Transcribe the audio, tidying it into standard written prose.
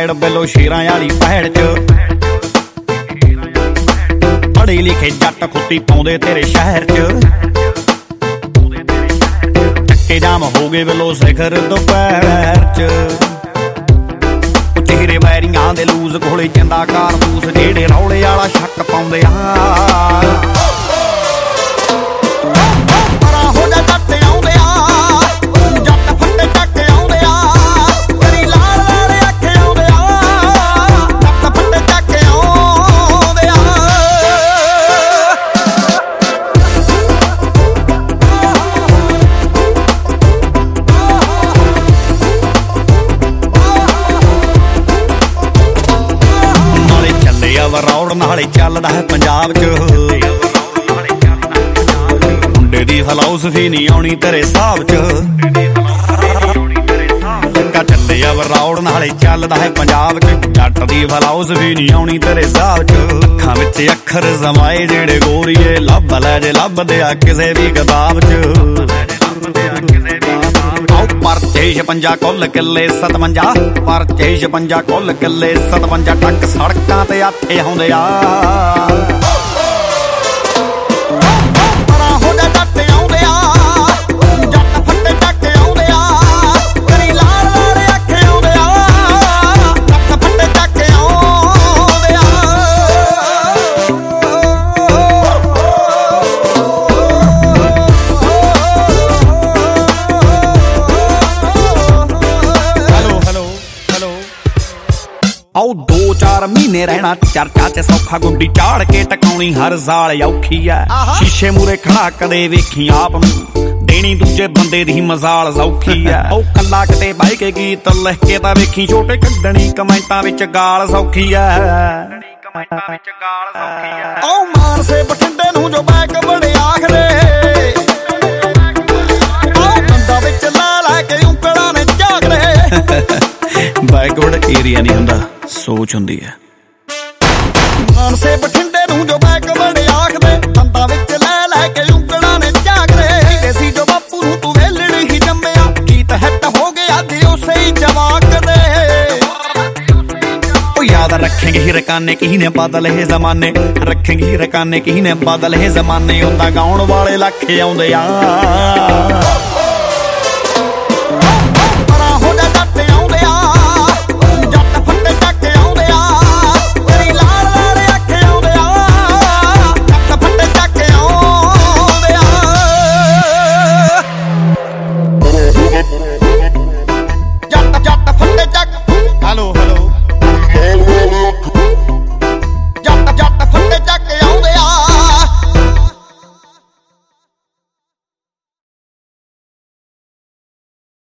ਚੰਡੀਗੜ੍ਹ ਬਿੱਲੋ ਸ਼ੇਰਾਂ ਵਾਲੀ ਭੈੜ ਚ ਪੜ੍ਹੇ ਲਿਖੇ ਜੱਟ ਖੁੱਤੀ ਪਾਉਂਦੇ ਤੇਰੇ ਸ਼ਹਿਰ ਚ ਟੱਕੇ ਜਾਮ ਹੋ ਗਏ ਬਿੱਲੋ ਸਿਖਰ ਦੁਪਹਿਰ ਚ ਚਿਹਰੇ ਵੈਰੀਆਂ ਦੇ ਲੂਜ਼ ਕੋਲੇ ਚੰਦਾ ਕਾਰਤੂਸ ਜਿਹੜੇ ਰੌਲੇ ਵਾਲਾ ਸ਼ੱਕ ਪਾਉਂਦੇ ਆ ਰੌੜ ਨਾਲੇ ਚੱਲਦਾ ਹੈ ਪੰਜਾਬ ਚ ਮੁੰਡੇ ਦੀ ਫਲਸਫੀ ਨਹੀਂ ਆਉਣੀ ਤੇਰੇ ਹਿਸਾਬ ਚ ਲੱਗਾ ਚੱਲੇ ਆ ਰੌੜ ਨਾਲੇ ਚੱਲਦਾ ਹੈ ਪੰਜਾਬ ਚ ਜੱਟ ਦੀ ਫਲਸਫੀ ਨਹੀਂ ਆਉਣੀ ਤੇਰੇ ਹਿਸਾਬ ਚ ਅੱਖਾਂ ਵਿੱਚ ਅੱਖਰ ਜਮਾਏ ਜਿਹੜੇ ਗੋਰੀਏ ਲੱਭ ਲੈ ਜੇ ਲੱਭਦੇ ਆ ਕਿਸੇ ਵੀ ਕਿਤਾਬ ਚ ਪਰਚੇ 56 ਕੁੱਲ ਕਿੱਲੇ 57 ਪਰਚੇ 56 ਕੁੱਲ ਕਿੱਲੇ 57 ਟੱਕ ਸੜਕਾਂ ਤੇ ਆਥੇ ਆਉਂਦੇ ਆ ਆਓ 2-4 ਮਹੀਨੇ ਰਹਿਣਾ ਚਰਚਾ ਚ ਸੌਖਾ ਗੁੱਡੀ ਚਾੜ ਕੇ ਟਕਾਉਣੀ ਹਰ ਸਾਲ ਔਖੀ ਐ ਸ਼ੀਸ਼ੇ ਮੂਰੇ ਖੜਾ ਕਦੇ ਵੇਖੀ ਆਪ ਨੂੰ ਦੇਣੀ ਦੂਜੇ ਬੰਦੇ ਦੀ ਮਜ਼ਾਲ ਸੌਖੀ ਐ ਉਹ ਕੱਲਾ ਕਿਤੇ ਬਾਈ ਕੇ ਗੀਤ ਲਿਖ ਕੇ ਤਾਂ ਵੇਖੀ ਛੋਟੇ ਕੱਢਣੀ ਕਮੈਂਟਾਂ ਵਿੱਚ ਗਾਲ ਸੌਖੀ ਐ ਉਹ ਮਾਨਸੇ ਬਠਿੰਡੇ ਨੂੰ ਜੋ ਬੈਕ ਬੜੇ ਆਖਦੇ ਉਹ ਬੰਦਾ ਵਿੱਚ ਲੈ ਕੇ ਉਂਗਲਾਂ ਨੇ ਝਾਕਦੇ ਬੈਕਵਰਡ ਏਰੀਆ ਨਹੀਂ ਹੁੰਦਾ ਸੋਚ ਹੁੰਦੀ ਹੈ ਮਾਨਸੇ ਬਠਿੰਡੇ ਨੂੰ ਜੋ ਬੈਕਵਰਡ ਆਖਦੇ ਬੰਦਾ ਵਿੱਚ ਲੈ ਕੇ ਉਂਗਲਾਂ ਨੇ ਝਾਕਦੇ ਸੀ ਜੋ ਬਾਪੂ ਨੂੰ ਤੂੰ ਵੇਲੜ ਹੀ ਜੰਮਿਆ ਗੀਤ ਹਿੱਟ ਹੋ ਗਿਆ ਤੇ ਉਸੇ ਹੀ ਜਵਾਕ ਦੇ ਉਹ ਯਾਦ ਰੱਖेंगे ਹੀ ਰਕਾਨੇ ਕੀ ਨੇ ਬਦਲ ਇਹ ਜ਼ਮਾਨੇ ਰੱਖेंगे ਹੀ ਰਕਾਨੇ ਕੀ ਨੇ ਬਦਲ ਇਹ ਜ਼ਮਾਨੇ ਹੁੰਦਾ ਗਾਉਣ ਵਾਲੇ ਲੱਖ ਆਉਂਦੇ ਆ